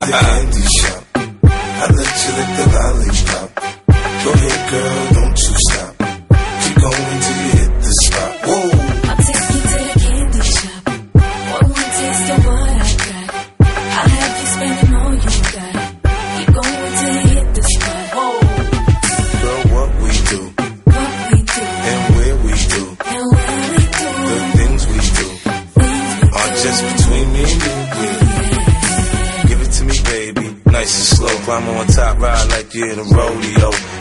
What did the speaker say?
The candy shop. I let you lick the lollipop. Go ahead, girl, don't you stop. Keep going till you hit the spot. Whoa. I'll take you to the candy shop. One more taste of what I got. I'll have you spending all you got. Keep going till you hit the spot. Whoa. Girl, what we do, What we do, and where we do, and where we do, the things we do are just between me and you. Yeah. Give it to me, baby. Nice and slow. Climb on top, ride like you're in a rodeo.